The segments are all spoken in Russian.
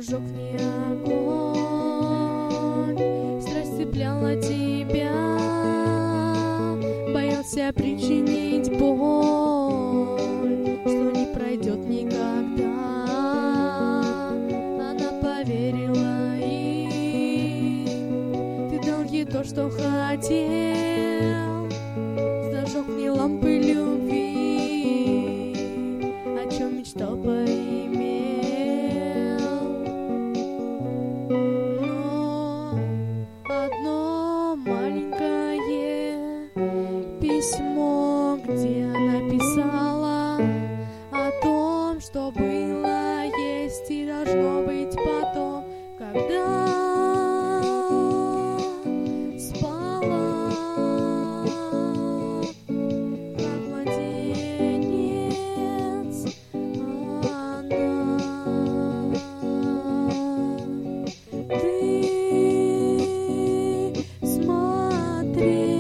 зажег не огонь, страсть цепляла тебя, боялся причинить боль, что не пройдет никогда. Она поверила им, ты дал ей то, что хотел, зажег мне лампы любви, о чем мечтал поиметь. Письмо, где написала о том, что было, есть и должно быть потом, когда спала, как младенец она. Ты смотри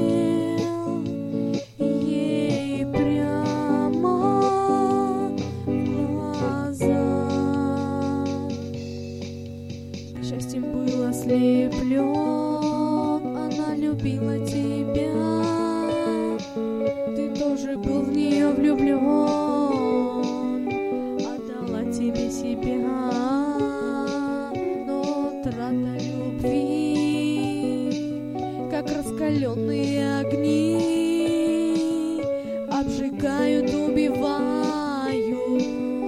счастьем был ослеплен, она любила тебя, ты тоже был в нее влюблен, отдала тебе себя, но трата любви, как раскаленные огни, обжигают, убивают,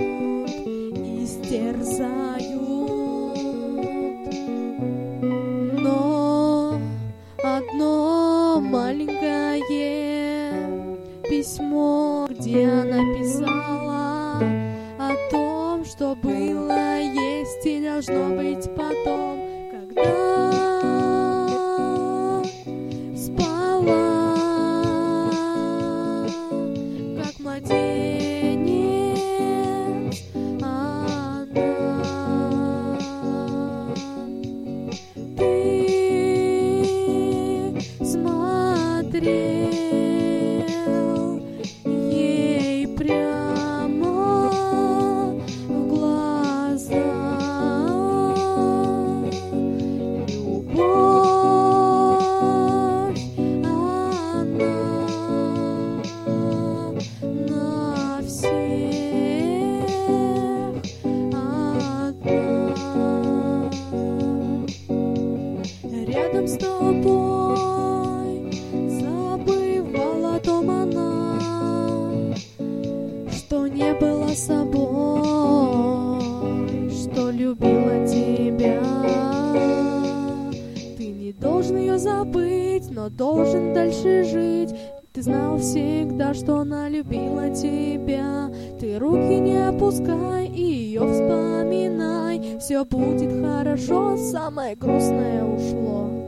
истерзают. Одно маленькое письмо, где она писала о том, что было, есть и должно быть потом, когда спала, как младенец она. Смотрел ей прямо в глаза. Любовь она на всех одна. Рядом с тобой забывала о том она, что не была собой, что любила тебя. Ты не должен ее забыть, но должен дальше жить. Ты знал всегда, что она любила тебя. Ты руки не опускай и ее вспоминай. Все будет хорошо, самое грустное ушло.